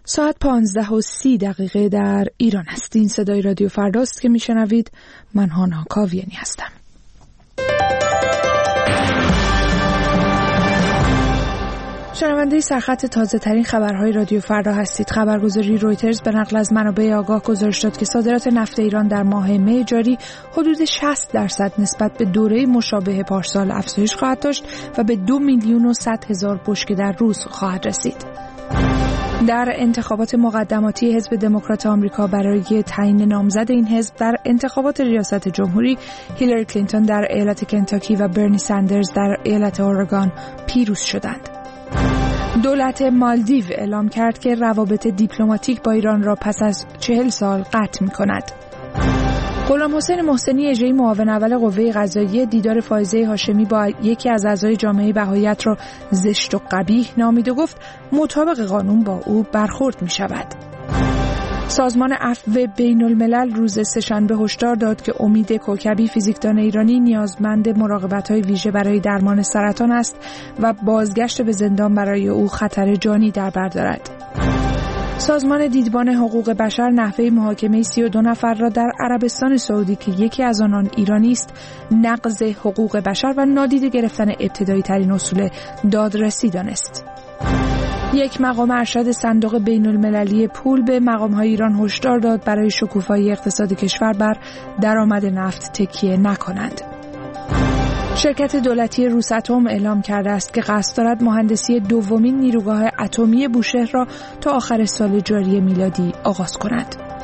ساعت 15:30 در ایران است. این صدای رادیو فرداست که میشنوید. من هانا کاویانی هستم. شنونده سرخط تازه ترین خبرهای رادیو فردا هستید. خبرگزاری رویترز به نقل از منابع آگاه گزارش داد که صادرات نفت ایران در ماه می جاری حدود 60% نسبت به دوره مشابه پارسال افزایش خواهد داشت و به 2,100,000 بشکه در روز خواهد رسید. در انتخابات مقدماتی حزب دموکرات آمریکا برای تعیین نامزد این حزب در انتخابات ریاست جمهوری، هیلاری کلینتون در ایالت کنتاکی و برنی سندرز در ایالت اورگان پیروز شدند. دولت مالدیو اعلام کرد که روابط دیپلماتیک با ایران را پس از 40 سال قطع می‌کند. غلام حسین محسنی اجرایی معاون اول قوه قضاییه دیدار فائزه هاشمی با یکی از اعضای جامعه بهائیت را زشت و قبیح نامید و گفت مطابق قانون با او برخورد می‌شود. سازمان عفو بین الملل روز سه‌شنبه هشدار داد که امید کوکبی فیزیکدان ایرانی نیازمند مراقبت‌های ویژه برای درمان سرطان است و بازگشت به زندان برای او خطر جانی در بر دارد. سازمان دیدبان حقوق بشر نحوه محاکمه 32 نفر را در عربستان سعودی که یکی از آنان ایرانی است نقض حقوق بشر و نادیده گرفتن ابتدایی ترین اصول دادرسی دانست. یک مقام ارشد صندوق بین المللی پول به مقام‌های ایران هشدار داد برای شکوفایی اقتصاد کشور بر درآمد نفت تکیه نکنند. شرکت دولتی روساتوم اعلام کرده است که قصد دارد مهندسی دومین نیروگاه اتمی بوشهر را تا آخر سال جاری میلادی آغاز کند.